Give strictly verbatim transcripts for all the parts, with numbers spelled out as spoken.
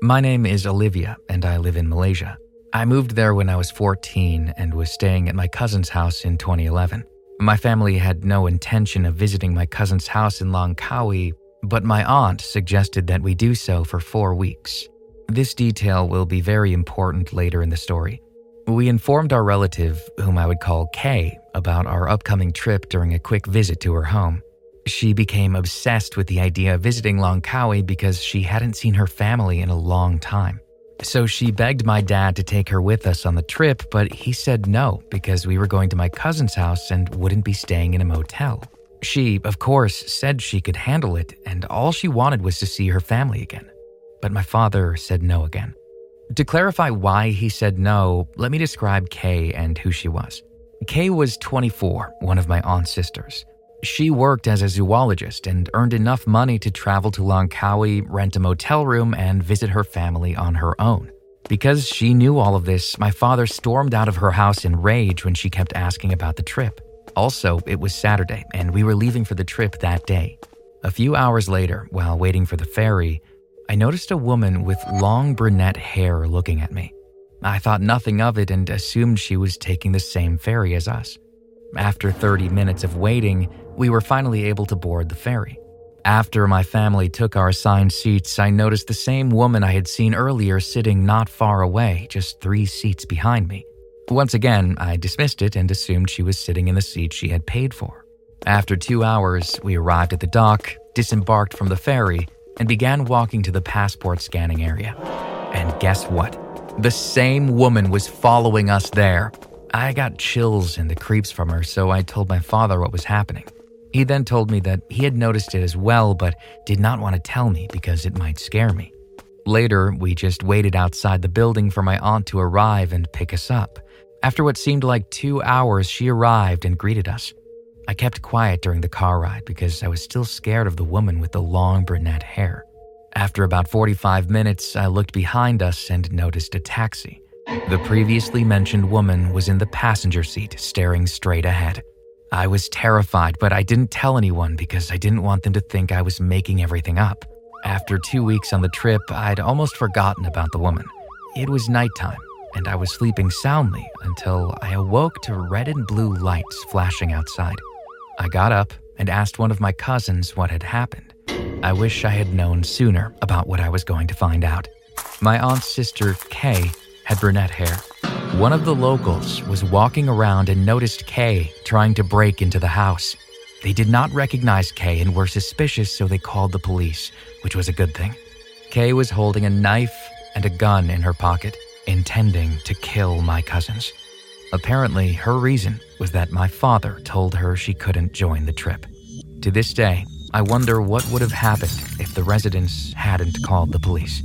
My name is Olivia, and I live in Malaysia. I moved there when I was fourteen and was staying at my cousin's house in twenty eleven. My family had no intention of visiting my cousin's house in Langkawi, but my aunt suggested that we do so for four weeks. This detail will be very important later in the story. We informed our relative, whom I would call Kay, about our upcoming trip during a quick visit to her home. She became obsessed with the idea of visiting Langkawi because she hadn't seen her family in a long time. So she begged my dad to take her with us on the trip, but he said no because we were going to my cousin's house and wouldn't be staying in a motel. She, of course, said she could handle it, and all she wanted was to see her family again. But my father said no again. To clarify why he said no, let me describe Kay and who she was. Kay was twenty-four, one of my aunt's sisters. She worked as a zoologist and earned enough money to travel to Langkawi, rent a motel room, and visit her family on her own. Because she knew all of this, my father stormed out of her house in rage when she kept asking about the trip. Also, it was Saturday, and we were leaving for the trip that day. A few hours later, while waiting for the ferry, I noticed a woman with long brunette hair looking at me. I thought nothing of it and assumed she was taking the same ferry as us. After thirty minutes of waiting, we were finally able to board the ferry. After my family took our assigned seats, I noticed the same woman I had seen earlier sitting not far away, just three seats behind me. Once again, I dismissed it and assumed she was sitting in the seat she had paid for. After two hours, we arrived at the dock, disembarked from the ferry, and began walking to the passport scanning area. And guess what? The same woman was following us there. I got chills and the creeps from her, so I told my father what was happening. He then told me that he had noticed it as well, but did not want to tell me because it might scare me. Later, we just waited outside the building for my aunt to arrive and pick us up. After what seemed like two hours, she arrived and greeted us. I kept quiet during the car ride because I was still scared of the woman with the long brunette hair. After about forty-five minutes, I looked behind us and noticed a taxi. The previously mentioned woman was in the passenger seat, staring straight ahead. I was terrified, but I didn't tell anyone because I didn't want them to think I was making everything up. After two weeks on the trip, I'd almost forgotten about the woman. It was nighttime, and I was sleeping soundly until I awoke to red and blue lights flashing outside. I got up and asked one of my cousins what had happened. I wish I had known sooner about what I was going to find out. My aunt's sister, Kay, had brunette hair. One of the locals was walking around and noticed Kay trying to break into the house. They did not recognize Kay and were suspicious, so they called the police, which was a good thing. Kay was holding a knife and a gun in her pocket, intending to kill my cousins. Apparently, her reason was that my father told her she couldn't join the trip. To this day, I wonder what would have happened if the residents hadn't called the police.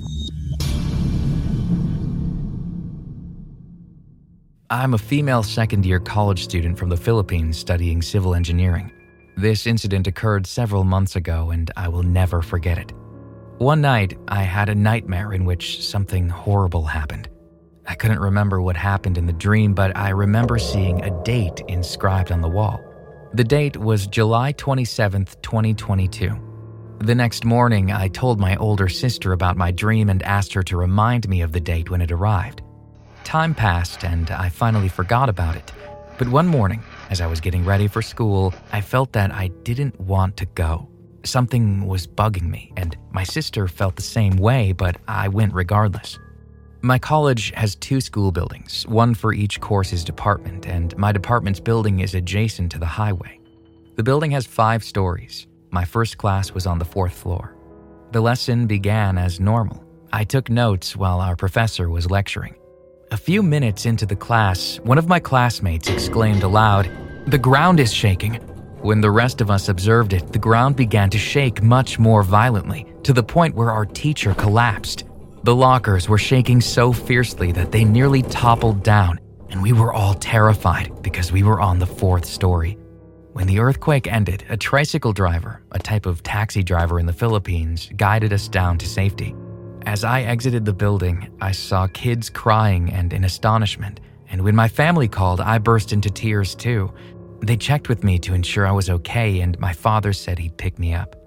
I'm a female second-year college student from the Philippines studying civil engineering. This incident occurred several months ago, and I will never forget it. One night, I had a nightmare in which something horrible happened. I couldn't remember what happened in the dream, but I remember seeing a date inscribed on the wall. The date was July twenty-seventh, twenty twenty-two. The next morning, I told my older sister about my dream and asked her to remind me of the date when it arrived. Time passed, and I finally forgot about it. But one morning, as I was getting ready for school, I felt that I didn't want to go. Something was bugging me, and my sister felt the same way, but I went regardless. My college has two school buildings, one for each course's department, and my department's building is adjacent to the highway. The building has five stories. My first class was on the fourth floor. The lesson began as normal. I took notes while our professor was lecturing. A few minutes into the class, one of my classmates exclaimed aloud, "The ground is shaking." When the rest of us observed it, the ground began to shake much more violently, to the point where our teacher collapsed. The lockers were shaking so fiercely that they nearly toppled down, and we were all terrified because we were on the fourth story. When the earthquake ended, a tricycle driver, a type of taxi driver in the Philippines, guided us down to safety. As I exited the building, I saw kids crying and in astonishment, and when my family called, I burst into tears too. They checked with me to ensure I was okay, and my father said he'd pick me up.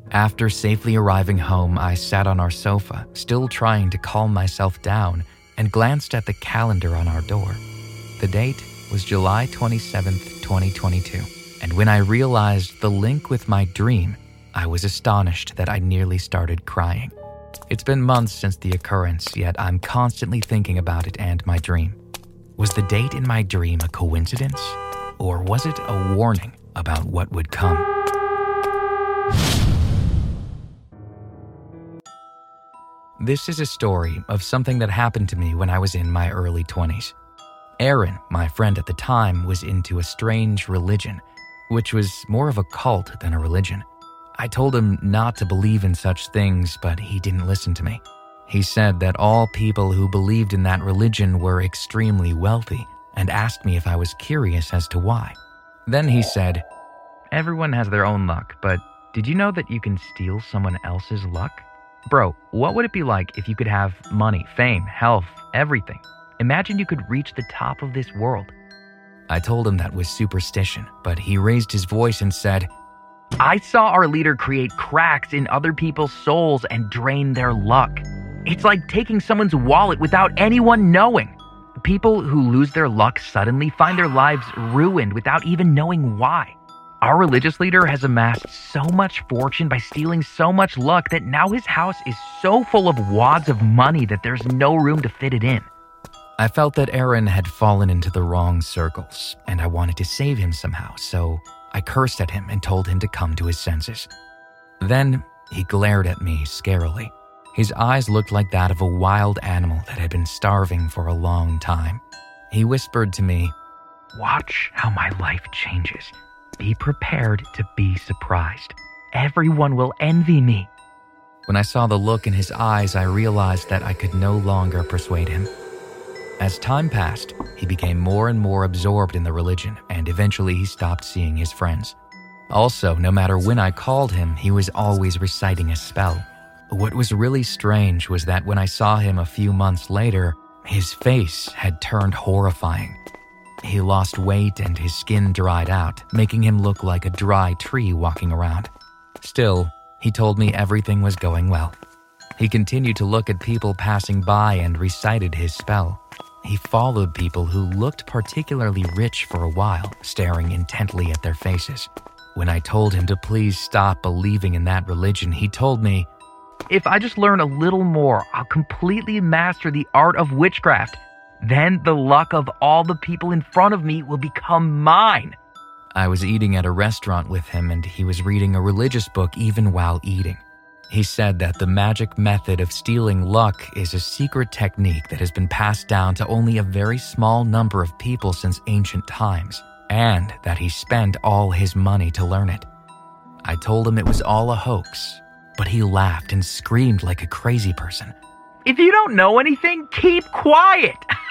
After safely arriving home, I sat on our sofa, still trying to calm myself down, and glanced at the calendar on our door. The date was July twenty-seventh, twenty twenty-two, and when I realized the link with my dream, I was astonished that I nearly started crying. It's been months since the occurrence, yet I'm constantly thinking about it and my dream. Was the date in my dream a coincidence, or was it a warning about what would come? This is a story of something that happened to me when I was in my early twenties. Aaron, my friend at the time, was into a strange religion, which was more of a cult than a religion. I told him not to believe in such things, but he didn't listen to me. He said that all people who believed in that religion were extremely wealthy and asked me if I was curious as to why. Then he said, "Everyone has their own luck, but did you know that you can steal someone else's luck? Bro, what would it be like if you could have money, fame, health, everything? Imagine you could reach the top of this world." I told him that was superstition, but he raised his voice and said, "I saw our leader create cracks in other people's souls and drain their luck. It's like taking someone's wallet without anyone knowing. People who lose their luck suddenly find their lives ruined without even knowing why. Our religious leader has amassed so much fortune by stealing so much luck that now his house is so full of wads of money that there's no room to fit it in." I felt that Aaron had fallen into the wrong circles, and I wanted to save him somehow, so I cursed at him and told him to come to his senses. Then he glared at me scarily. His eyes looked like that of a wild animal that had been starving for a long time. He whispered to me, "Watch how my life changes. Be prepared to be surprised. Everyone will envy me." When I saw the look in his eyes, I realized that I could no longer persuade him. As time passed, he became more and more absorbed in the religion, and eventually he stopped seeing his friends. Also, no matter when I called him, he was always reciting a spell. What was really strange was that when I saw him a few months later, his face had turned horrifying. He lost weight and his skin dried out, making him look like a dry tree walking around. Still, he told me everything was going well. He continued to look at people passing by and recited his spell. He followed people who looked particularly rich for a while, staring intently at their faces. When I told him to please stop believing in that religion, he told me, "If I just learn a little more, I'll completely master the art of witchcraft. Then the luck of all the people in front of me will become mine." I was eating at a restaurant with him, and he was reading a religious book even while eating. He said that the magic method of stealing luck is a secret technique that has been passed down to only a very small number of people since ancient times, and that he spent all his money to learn it. I told him it was all a hoax, but he laughed and screamed like a crazy person. "If you don't know anything, keep quiet."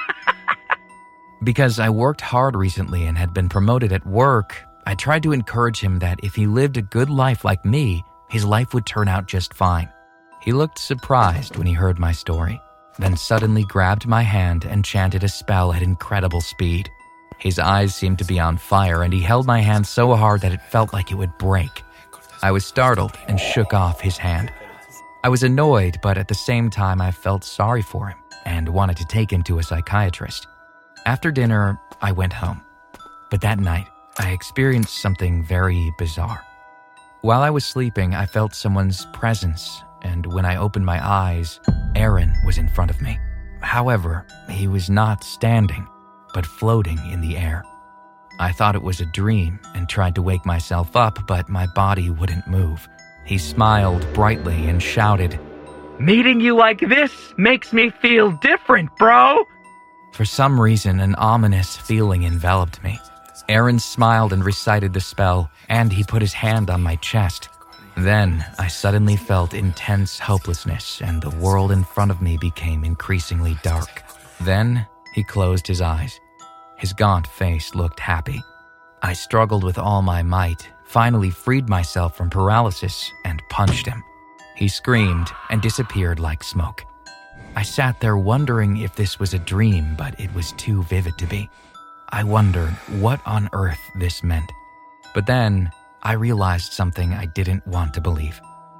Because I worked hard recently and had been promoted at work, I tried to encourage him that if he lived a good life like me, his life would turn out just fine. He looked surprised when he heard my story, then suddenly grabbed my hand and chanted a spell at incredible speed. His eyes seemed to be on fire, and he held my hand so hard that it felt like it would break. I was startled and shook off his hand. I was annoyed, but at the same time I felt sorry for him and wanted to take him to a psychiatrist. After dinner, I went home. But that night, I experienced something very bizarre. While I was sleeping, I felt someone's presence, and when I opened my eyes, Aaron was in front of me. However, he was not standing, but floating in the air. I thought it was a dream and tried to wake myself up, but my body wouldn't move. He smiled brightly and shouted, "Meeting you like this makes me feel different, bro!" For some reason, an ominous feeling enveloped me. Aaron smiled and recited the spell, and he put his hand on my chest. Then, I suddenly felt intense hopelessness, and the world in front of me became increasingly dark. Then, he closed his eyes. His gaunt face looked happy. I struggled with all my might, finally freed myself from paralysis, and punched him. He screamed and disappeared like smoke. I sat there wondering if this was a dream, but it was too vivid to be. I wondered what on earth this meant. But then, I realized something I didn't want to believe.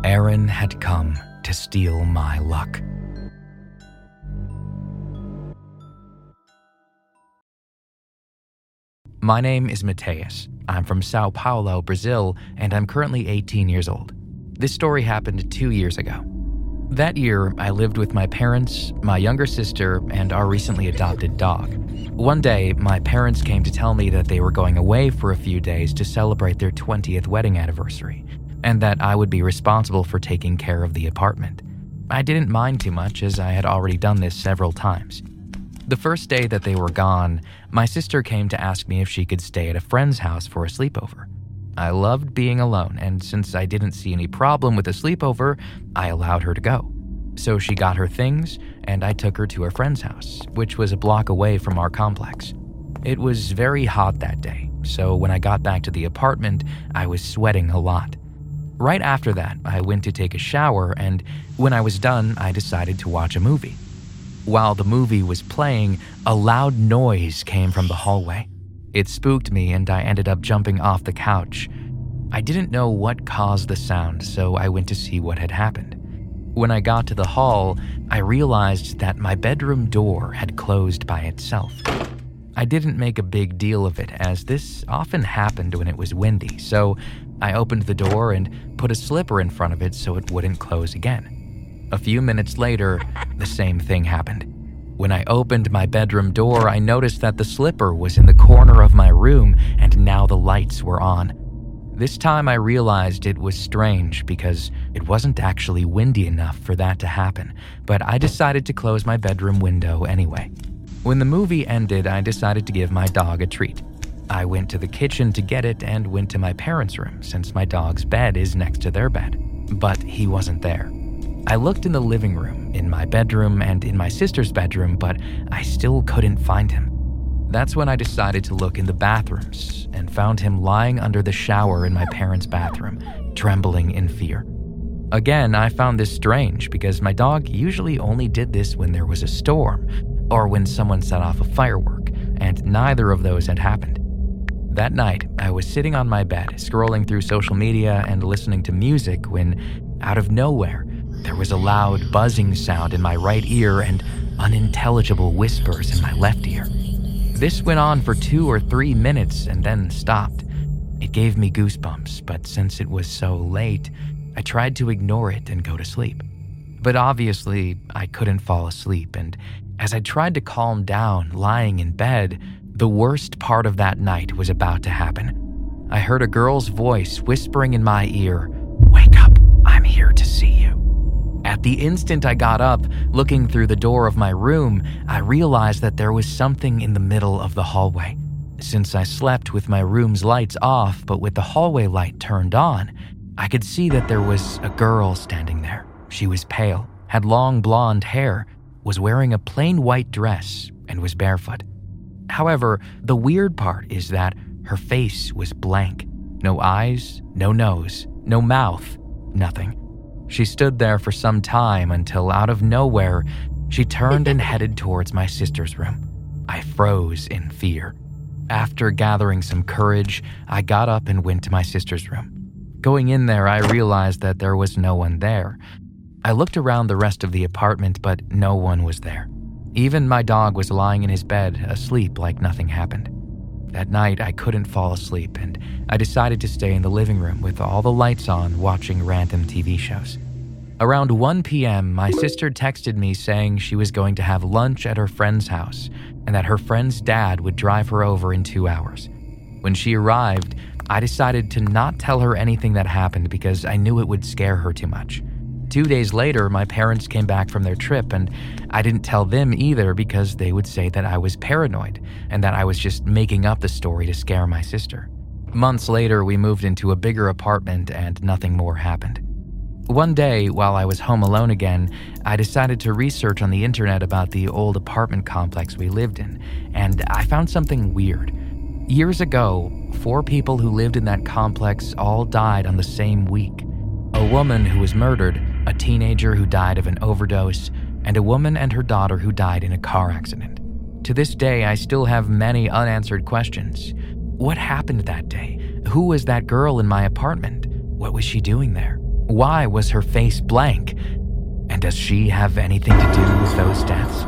Aaron had come to steal my luck. My name is Mateus. I'm from Sao Paulo, Brazil, and I'm currently eighteen years old. This story happened two years ago. That year, I lived with my parents, my younger sister, and our recently adopted dog. One day, my parents came to tell me that they were going away for a few days to celebrate their twentieth wedding anniversary, and that I would be responsible for taking care of the apartment. I didn't mind too much, as I had already done this several times. The first day that they were gone, my sister came to ask me if she could stay at a friend's house for a sleepover. I loved being alone, and since I didn't see any problem with a sleepover, I allowed her to go. So she got her things, and I took her to her friend's house, which was a block away from our complex. It was very hot that day, so when I got back to the apartment, I was sweating a lot. Right after that, I went to take a shower, and when I was done, I decided to watch a movie. While the movie was playing, a loud noise came from the hallway. It spooked me, and I ended up jumping off the couch. I didn't know what caused the sound, so I went to see what had happened. When I got to the hall, I realized that my bedroom door had closed by itself. I didn't make a big deal of it, as this often happened when it was windy, so I opened the door and put a slipper in front of it so it wouldn't close again. A few minutes later, the same thing happened. When I opened my bedroom door, I noticed that the slipper was in the corner of my room, and now the lights were on. This time I realized it was strange because it wasn't actually windy enough for that to happen, but I decided to close my bedroom window anyway. When the movie ended, I decided to give my dog a treat. I went to the kitchen to get it and went to my parents' room since my dog's bed is next to their bed, but he wasn't there. I looked in the living room, in my bedroom, and in my sister's bedroom, but I still couldn't find him. That's when I decided to look in the bathrooms and found him lying under the shower in my parents' bathroom, trembling in fear. Again, I found this strange because my dog usually only did this when there was a storm or when someone set off a firework, and neither of those had happened. That night, I was sitting on my bed, scrolling through social media and listening to music when, out of nowhere, there was a loud buzzing sound in my right ear and unintelligible whispers in my left ear. This went on for two or three minutes and then stopped. It gave me goosebumps, but since it was so late, I tried to ignore it and go to sleep. But obviously, I couldn't fall asleep, and as I tried to calm down lying in bed, the worst part of that night was about to happen. I heard a girl's voice whispering in my ear, "Wake up, I'm here to see you." At the instant I got up, looking through the door of my room, I realized that there was something in the middle of the hallway. Since I slept with my room's lights off, but with the hallway light turned on, I could see that there was a girl standing there. She was pale, had long blonde hair, was wearing a plain white dress, and was barefoot. However, the weird part is that her face was blank. No eyes, no nose, no mouth, nothing. She stood there for some time until, out of nowhere, she turned and headed towards my sister's room. I froze in fear. After gathering some courage, I got up and went to my sister's room. Going in there, I realized that there was no one there. I looked around the rest of the apartment, but no one was there. Even my dog was lying in his bed, asleep like nothing happened. That night, I couldn't fall asleep, and I decided to stay in the living room with all the lights on, watching random T V shows. Around one p.m., my sister texted me saying she was going to have lunch at her friend's house and that her friend's dad would drive her over in two hours. When she arrived, I decided to not tell her anything that happened because I knew it would scare her too much. Two days later, my parents came back from their trip, and I didn't tell them either because they would say that I was paranoid and that I was just making up the story to scare my sister. Months later, we moved into a bigger apartment and nothing more happened. One day, while I was home alone again, I decided to research on the internet about the old apartment complex we lived in, and I found something weird. Years ago, four people who lived in that complex all died on the same week. A woman who was murdered, a teenager who died of an overdose, and a woman and her daughter who died in a car accident. To this day, I still have many unanswered questions. What happened that day? Who was that girl in my apartment? What was she doing there? Why was her face blank? And does she have anything to do with those deaths?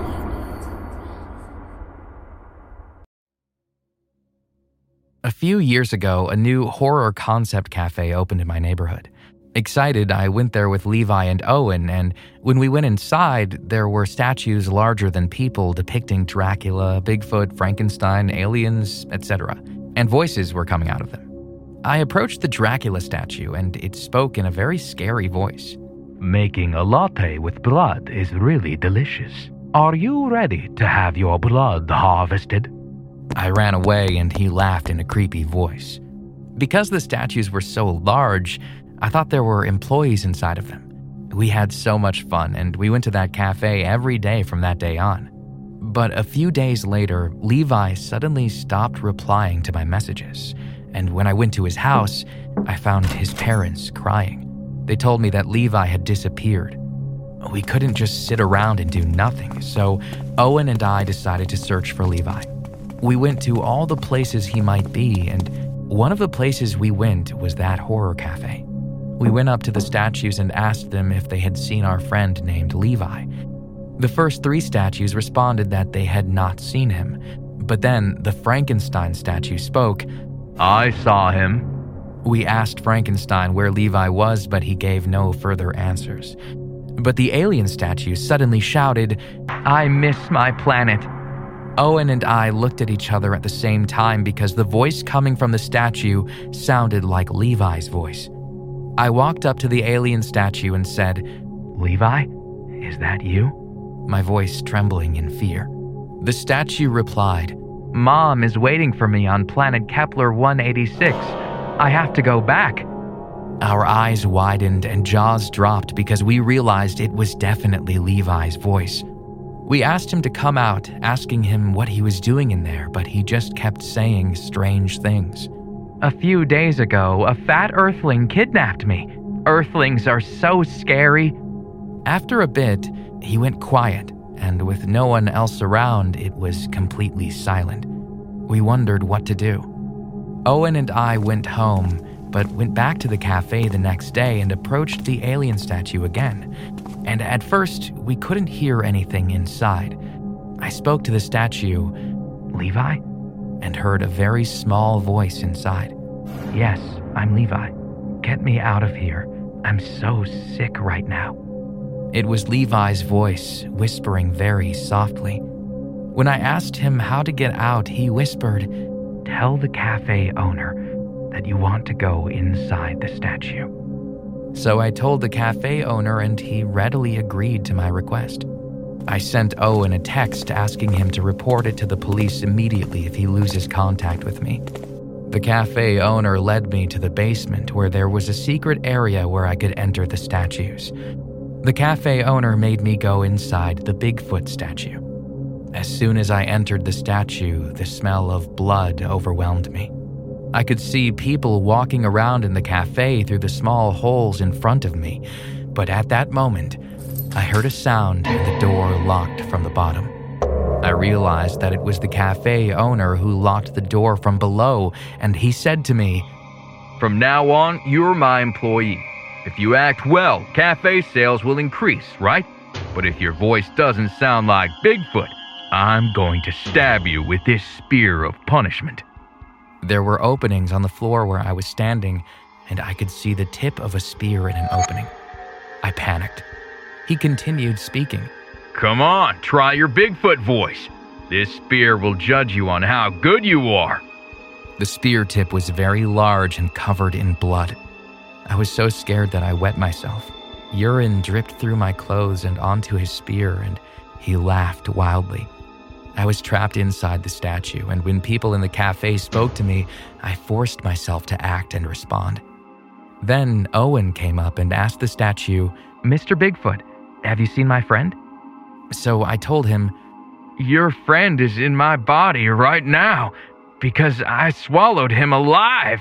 A few years ago, a new horror concept cafe opened in my neighborhood. Excited, I went there with Levi and Owen, and when we went inside, there were statues larger than people depicting Dracula, Bigfoot, Frankenstein, aliens, et cetera, and voices were coming out of them. I approached the Dracula statue, and it spoke in a very scary voice. Making a latte with blood is really delicious. Are you ready to have your blood harvested? I ran away and he laughed in a creepy voice. Because the statues were so large, I thought there were employees inside of them. We had so much fun and we went to that cafe every day from that day on. But a few days later, Levi suddenly stopped replying to my messages. And when I went to his house, I found his parents crying. They told me that Levi had disappeared. We couldn't just sit around and do nothing, so Owen and I decided to search for Levi. We went to all the places he might be, and one of the places we went was that horror cafe. We went up to the statues and asked them if they had seen our friend named Levi. The first three statues responded that they had not seen him, but then the Frankenstein statue spoke. I saw him. We asked Frankenstein where Levi was, but he gave no further answers. But the alien statue suddenly shouted, I miss my planet. Owen and I looked at each other at the same time because the voice coming from the statue sounded like Levi's voice. I walked up to the alien statue and said, Levi, is that you? My voice trembling in fear. The statue replied, Mom is waiting for me on planet Kepler one eighty-six. I have to go back. Our eyes widened and jaws dropped because we realized it was definitely Levi's voice. We asked him to come out, asking him what he was doing in there, but he just kept saying strange things. A few days ago, a fat earthling kidnapped me. Earthlings are so scary. After a bit, he went quiet, and with no one else around, it was completely silent. We wondered what to do. Owen and I went home, but went back to the cafe the next day and approached the alien statue again. And at first, we couldn't hear anything inside. I spoke to the statue, Levi, and heard a very small voice inside. Yes, I'm Levi. Get me out of here. I'm so sick right now. It was Levi's voice, whispering very softly. When I asked him how to get out, he whispered, Tell the cafe owner that you want to go inside the statue. So I told the cafe owner and he readily agreed to my request. I sent Owen a text asking him to report it to the police immediately if he loses contact with me. The cafe owner led me to the basement where there was a secret area where I could enter the statues. The cafe owner made me go inside the Bigfoot statue. As soon as I entered the statue, the smell of blood overwhelmed me. I could see people walking around in the cafe through the small holes in front of me, but at that moment, I heard a sound and the door locked from the bottom. I realized that it was the cafe owner who locked the door from below, and he said to me, From now on, you're my employee. If you act well, cafe sales will increase, right? But if your voice doesn't sound like Bigfoot, I'm going to stab you with this spear of punishment. There were openings on the floor where I was standing, and I could see the tip of a spear in an opening. I panicked. He continued speaking. Come on, try your Bigfoot voice. This spear will judge you on how good you are. The spear tip was very large and covered in blood. I was so scared that I wet myself. Urine dripped through my clothes and onto his spear, and he laughed wildly. I was trapped inside the statue, and when people in the cafe spoke to me, I forced myself to act and respond. Then Owen came up and asked the statue, Mister Bigfoot, have you seen my friend? So I told him, Your friend is in my body right now, because I swallowed him alive.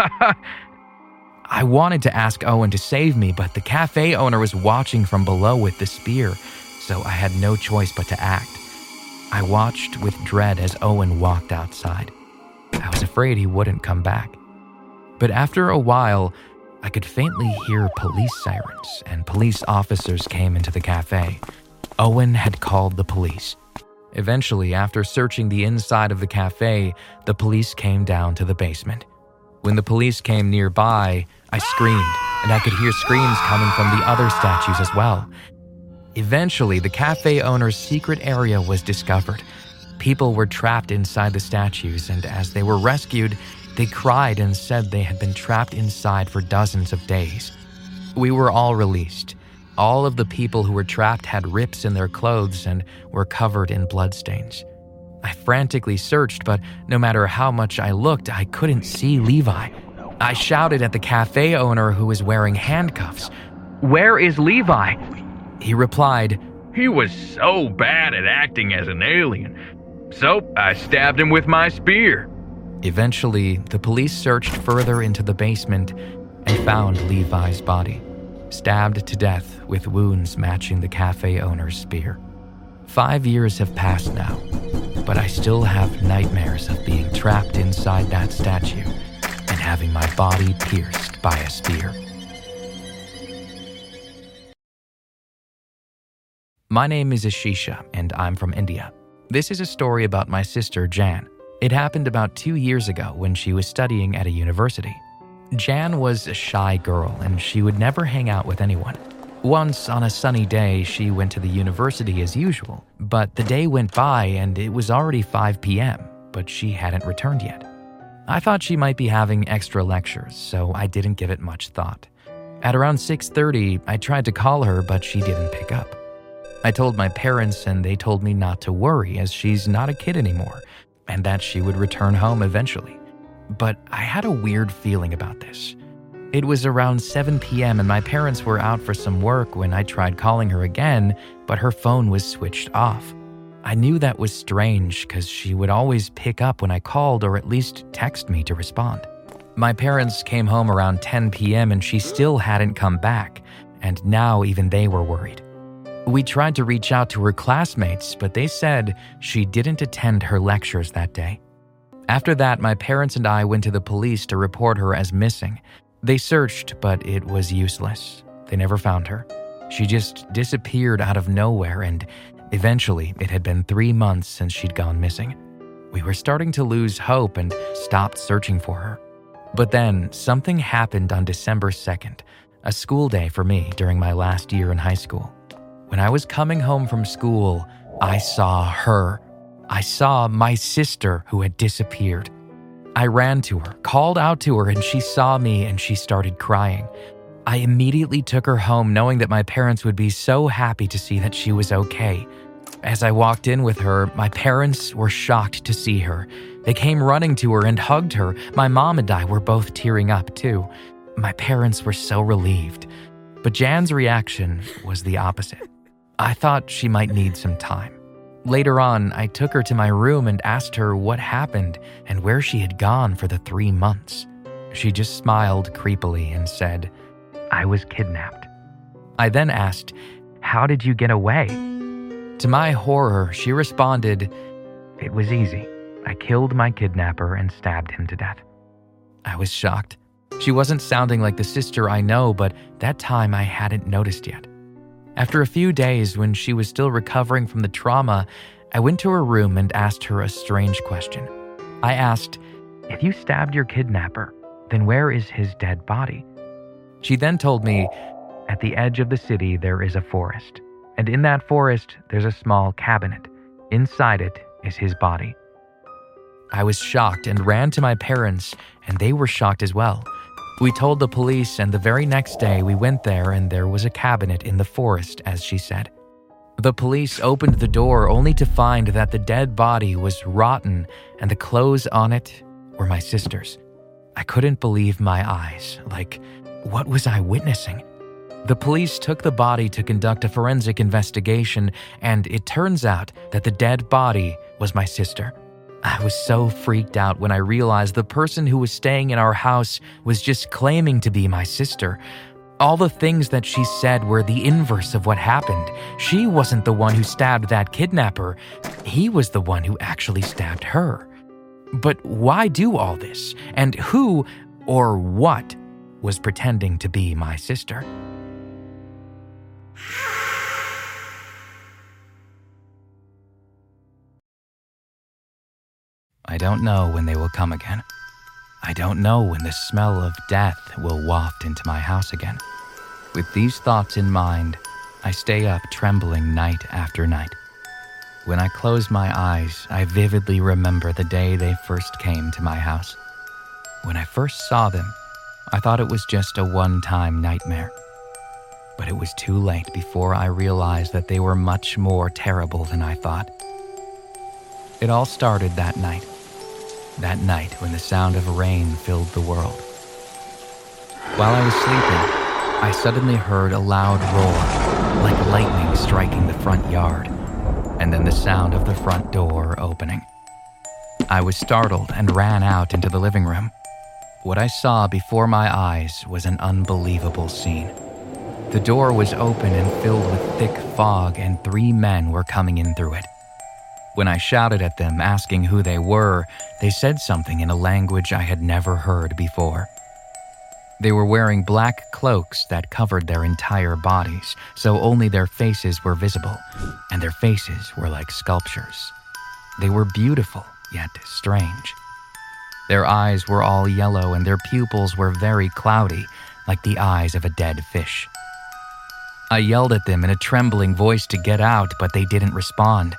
I wanted to ask Owen to save me, but the cafe owner was watching from below with the spear, so I had no choice but to act. I watched with dread as Owen walked outside. I was afraid he wouldn't come back. But after a while, I could faintly hear police sirens, and police officers came into the cafe. Owen had called the police. Eventually, after searching the inside of the cafe, the police came down to the basement. When the police came nearby, I screamed, and I could hear screams coming from the other statues as well. Eventually, the cafe owner's secret area was discovered. People were trapped inside the statues, and as they were rescued, they cried and said they had been trapped inside for dozens of days. We were all released. All of the people who were trapped had rips in their clothes and were covered in bloodstains. I frantically searched, but no matter how much I looked, I couldn't see Levi. I shouted at the cafe owner who was wearing handcuffs, "Where is Levi?" He replied, "He was so bad at acting as an alien, so I stabbed him with my spear." Eventually, the police searched further into the basement and found Levi's body, stabbed to death with wounds matching the cafe owner's spear. Five years have passed now, but I still have nightmares of being trapped inside that statue and having my body pierced by a spear. My name is Ashisha, and I'm from India. This is a story about my sister, Jan. It happened about two years ago when she was studying at a university. Jan was a shy girl, and she would never hang out with anyone. Once, on a sunny day, she went to the university as usual, but the day went by and it was already five p.m., but she hadn't returned yet. I thought she might be having extra lectures, so I didn't give it much thought. At around six thirty, I tried to call her, but she didn't pick up. I told my parents, and they told me not to worry as she's not a kid anymore, and that she would return home eventually. But I had a weird feeling about this. It was around seven p.m. and my parents were out for some work when I tried calling her again, but her phone was switched off. I knew that was strange because she would always pick up when I called or at least text me to respond. My parents came home around ten p.m. and she still hadn't come back, and now even they were worried. We tried to reach out to her classmates, but they said she didn't attend her lectures that day. After that, my parents and I went to the police to report her as missing. They searched, but it was useless. They never found her. She just disappeared out of nowhere, and eventually it had been three months since she'd gone missing. We were starting to lose hope and stopped searching for her. But then something happened on December second, a school day for me during my last year in high school. When I was coming home from school, I saw her. I saw my sister who had disappeared. I ran to her, called out to her, and she saw me and she started crying. I immediately took her home knowing that my parents would be so happy to see that she was okay. As I walked in with her, my parents were shocked to see her. They came running to her and hugged her. My mom and I were both tearing up too. My parents were so relieved. But Jan's reaction was the opposite. I thought she might need some time. Later on, I took her to my room and asked her what happened and where she had gone for the three months. She just smiled creepily and said, "I was kidnapped." I then asked, "How did you get away?" To my horror, she responded, "It was easy. I killed my kidnapper and stabbed him to death." I was shocked. She wasn't sounding like the sister I know, but that time I hadn't noticed yet. After a few days, when she was still recovering from the trauma, I went to her room and asked her a strange question. I asked, "If you stabbed your kidnapper, then where is his dead body?" She then told me, "At the edge of the city there is a forest, and in that forest there's a small cabinet. Inside it is his body." I was shocked and ran to my parents, and they were shocked as well. We told the police, and the very next day we went there and there was a cabinet in the forest, as she said. The police opened the door only to find that the dead body was rotten and the clothes on it were my sister's. I couldn't believe my eyes. Like, what was I witnessing? The police took the body to conduct a forensic investigation, and it turns out that the dead body was my sister. I was so freaked out when I realized the person who was staying in our house was just claiming to be my sister. All the things that she said were the inverse of what happened. She wasn't the one who stabbed that kidnapper. He was the one who actually stabbed her. But why do all this? And who or what was pretending to be my sister. I don't know when they will come again. I don't know when the smell of death will waft into my house again. With these thoughts in mind, I stay up trembling night after night. When I close my eyes, I vividly remember the day they first came to my house. When I first saw them, I thought it was just a one-time nightmare. But it was too late before I realized that they were much more terrible than I thought. It all started that night. That night when the sound of rain filled the world. While I was sleeping, I suddenly heard a loud roar, like lightning striking the front yard, and then the sound of the front door opening. I was startled and ran out into the living room. What I saw before my eyes was an unbelievable scene. The door was open and filled with thick fog, and three men were coming in through it. When I shouted at them, asking who they were, they said something in a language I had never heard before. They were wearing black cloaks that covered their entire bodies, so only their faces were visible, and their faces were like sculptures. They were beautiful, yet strange. Their eyes were all yellow, and their pupils were very cloudy, like the eyes of a dead fish. I yelled at them in a trembling voice to get out, but they didn't respond.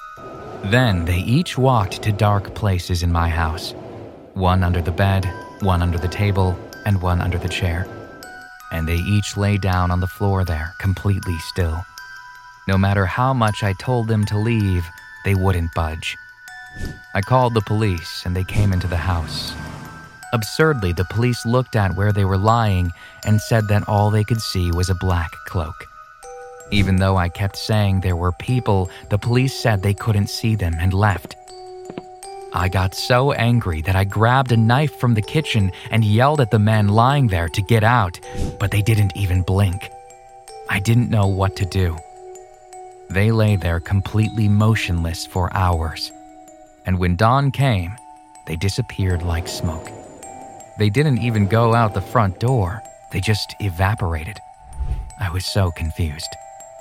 Then they each walked to dark places in my house. One under the bed, one under the table, and one under the chair. And they each lay down on the floor there, completely still. No matter how much I told them to leave, they wouldn't budge. I called the police, and they came into the house. Absurdly, the police looked at where they were lying and said that all they could see was a black cloak. Even though I kept saying there were people, the police said they couldn't see them and left. I got so angry that I grabbed a knife from the kitchen and yelled at the men lying there to get out, but they didn't even blink. I didn't know what to do. They lay there completely motionless for hours. And when dawn came, they disappeared like smoke. They didn't even go out the front door. They just evaporated. I was so confused.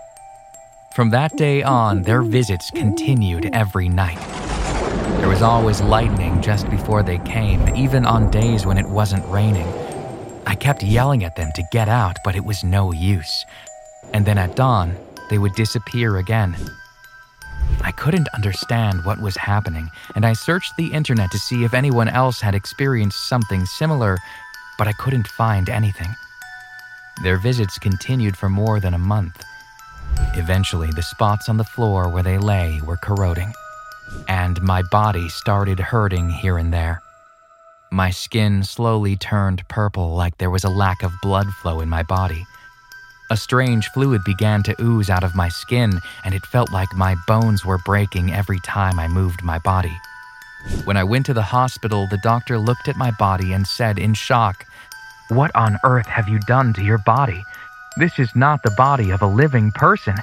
From that day on, their visits continued every night. There was always lightning just before they came, even on days when it wasn't raining. I kept yelling at them to get out, but it was no use. And then at dawn, they would disappear again. I couldn't understand what was happening, and I searched the internet to see if anyone else had experienced something similar, but I couldn't find anything. Their visits continued for more than a month. Eventually, the spots on the floor where they lay were corroding, and my body started hurting here and there. My skin slowly turned purple, like there was a lack of blood flow in my body. A strange fluid began to ooze out of my skin, and it felt like my bones were breaking every time I moved my body. When I went to the hospital, the doctor looked at my body and said in shock, "What on earth have you done to your body? This is not the body of a living person."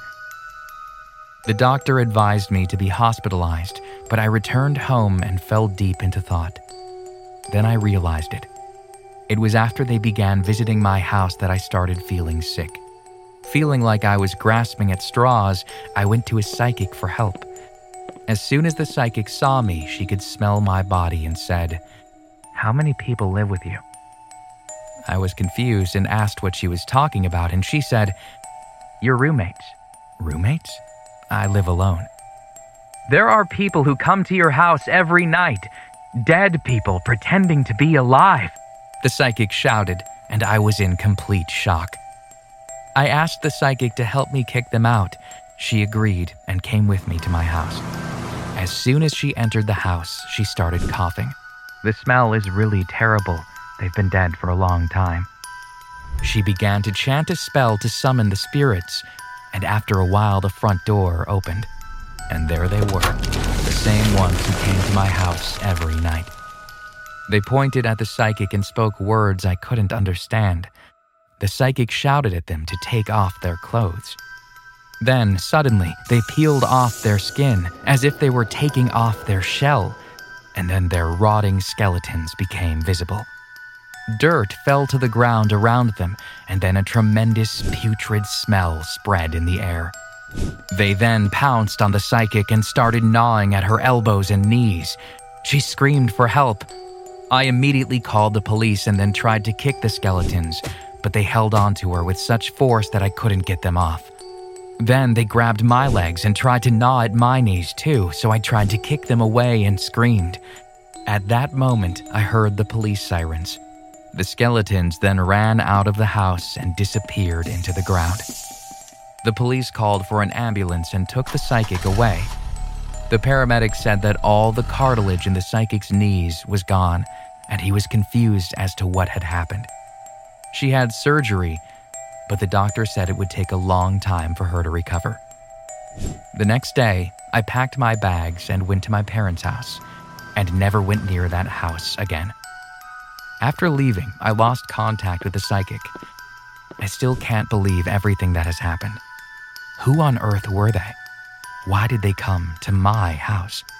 The doctor advised me to be hospitalized, but I returned home and fell deep into thought. Then I realized it. It was after they began visiting my house that I started feeling sick. Feeling like I was grasping at straws, I went to a psychic for help. As soon as the psychic saw me, she could smell my body and said, "How many people live with you?" I was confused and asked what she was talking about, and she said, "Your roommates." "Roommates? I live alone." "There are people who come to your house every night, dead people pretending to be alive," the psychic shouted, and I was in complete shock. I asked the psychic to help me kick them out. She agreed and came with me to my house. As soon as she entered the house, she started coughing. "The smell is really terrible. They've been dead for a long time." She began to chant a spell to summon the spirits, and after a while the front door opened. And there they were, the same ones who came to my house every night. They pointed at the psychic and spoke words I couldn't understand. The psychic shouted at them to take off their clothes. Then, suddenly, they peeled off their skin as if they were taking off their shell, and then their rotting skeletons became visible. Dirt fell to the ground around them, and then a tremendous putrid smell spread in the air. They then pounced on the psychic and started gnawing at her elbows and knees. She screamed for help. I immediately called the police and then tried to kick the skeletons, but they held on to her with such force that I couldn't get them off. Then they grabbed my legs and tried to gnaw at my knees too, so I tried to kick them away and screamed. At that moment, I heard the police sirens. The skeletons then ran out of the house and disappeared into the ground. The police called for an ambulance and took the psychic away. The paramedic said that all the cartilage in the psychic's knees was gone, and he was confused as to what had happened. She had surgery, but the doctor said it would take a long time for her to recover. The next day, I packed my bags and went to my parents' house, and never went near that house again. After leaving, I lost contact with the psychic. I still can't believe everything that has happened. Who on earth were they? Why did they come to my house?